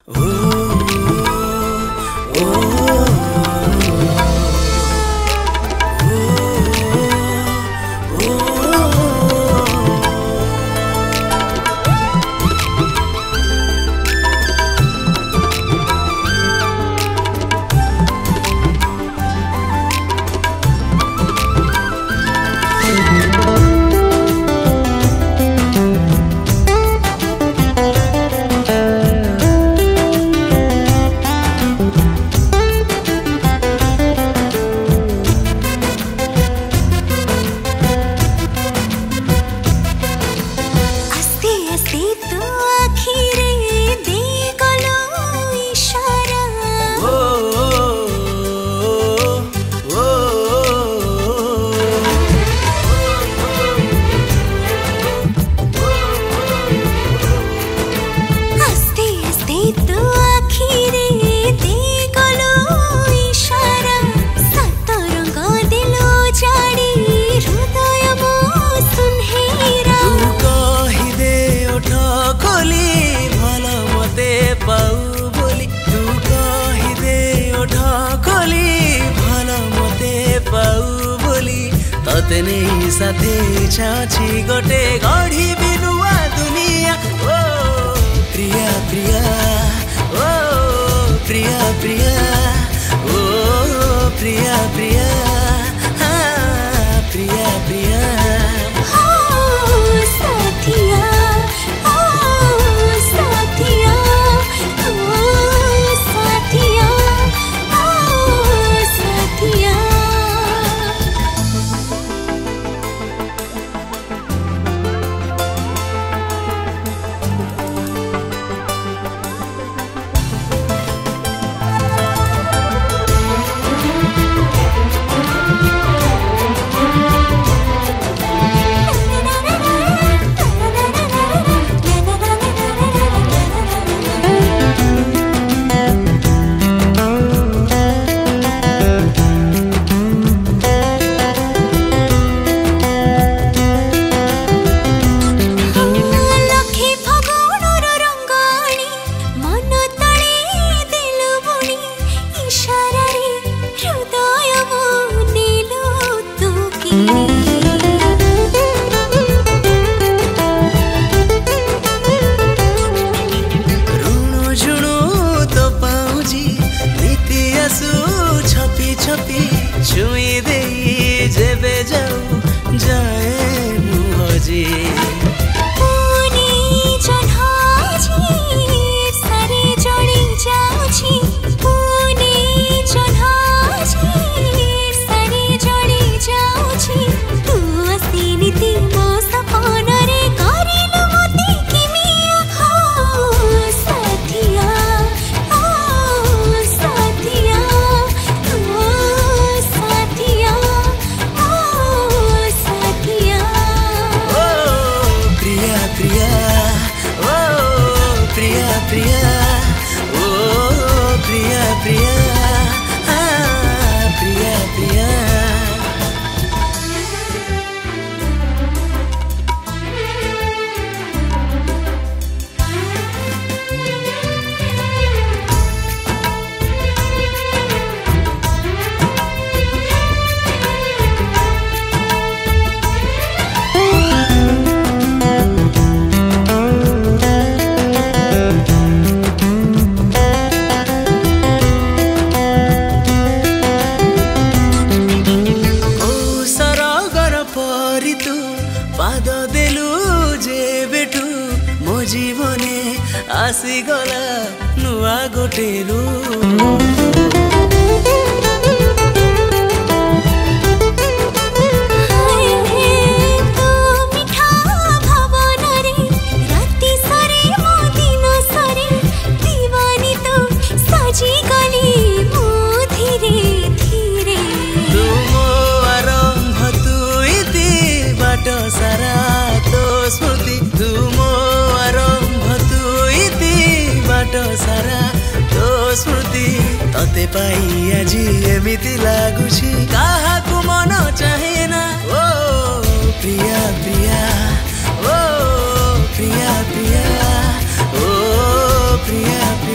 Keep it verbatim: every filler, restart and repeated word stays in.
तते नहीं साथे छाछी गोटे गढ़ी बिनुआ दुनिया। ओ प्रिया प्रिया ओ प्रिया प्रिया ओ प्रिया प्रिया हाँ प्रिया प्रिया साथिया साथिया साथिया साथिया छुई दे जेबे जाऊ जाए मुहजी पुनी जन्हाजी सारे जड़ी जाऊची पुनी जन्हाजी सारे जड़ी जाऊची तू आसी नीति मो सपन रे करिलु मते किमिया हो साथिया हो साथिया प्रिया ओ प्रिया प्रिया हाँ प्रिया प्रिया पाद देलु जे बेटू मो जीवने आसी गला नुआ गोटेलु सारा तो स्मृति तुम आरंभ तु इति बाट सारा तो स्मृति तते पाई आजी एमिति लागुछि काहाकु मन चाहे ना ओ प्रिया प्रिया ओ प्रिया प्रिया ओ प्रिया